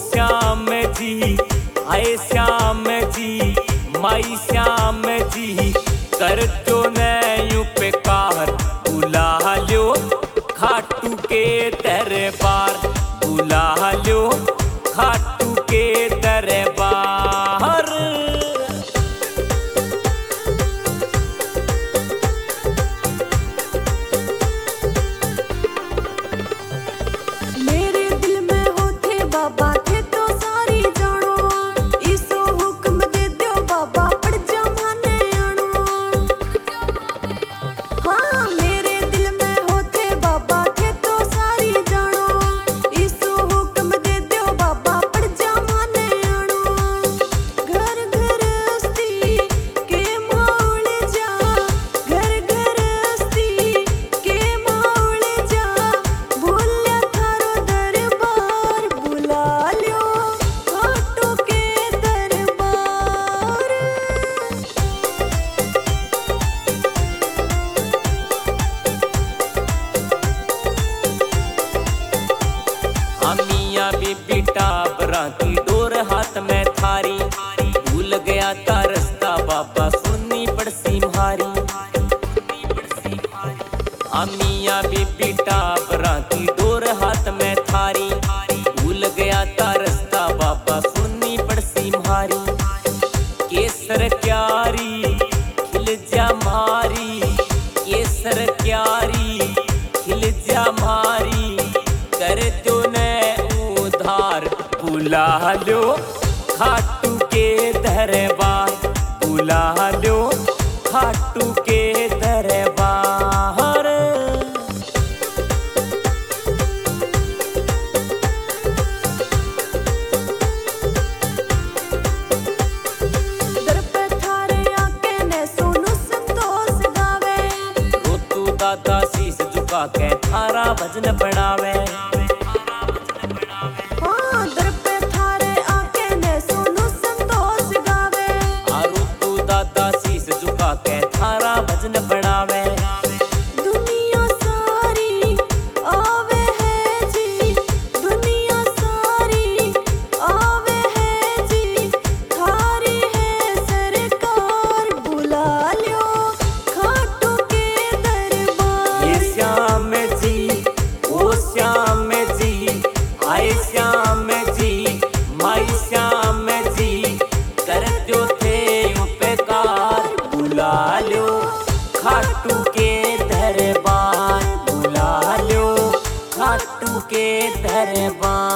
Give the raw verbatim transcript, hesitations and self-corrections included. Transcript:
श्याम जी आए श्याम जी माई श्याम जी कर जो नयू पे कार बुला लो खाटू के दरबार बुला लो खाटू के दरबार। मेरे दिल में होते बाबा थे तो सारी जानो इसो हुक्म दे दो बाबा पड़ जा माने आनो। हाँ मेरे दिल में होते बाबा थे तो सारी जानो इसो हुक्म दे दो बाबा पड़ जा माने आनो। घर घर हस्ती के माउल जा घर घर हस्ती के माउल जा भूलिया थारो दरबार बुला लो खाटू के दरबार। मियाँ बीबी टाबरा की डोर हाथ में थारी भूल गया था रास्ता बाबा सुननी पड़सी म्हारी। मियाँ बीबी टाबरा की डोर हाथ में थारी भूल गया था रास्ता बाबा सुननी पड़सी म्हारी। केसर क्यारी खिल जा मारी केसर क्यारी खिल जा मारी कर जो ने उधार बुला लो खाटू के दरबार बुला लो खाटू के दरबार। दर पे थारे आके ने सोनू संतोष गावे रोतू दादा शीस झुका के थारा भजन बनावे। हाँ दर पे थारे आके ने सोनू संतोष गावे रोतू दादा शीस झुका के थारा भजन बनावे। दुनिया सारी आवे है जी दुनिया सारी आवे है जी थारी है सरकार बुला लो खाटू के दरबार। ये श्याम जी ओ श्याम जी आए श्याम जी माई श्याम जी कर जो थे उपकार बुला लो खाटू के दरबार बुला लो खाटू के दरबार।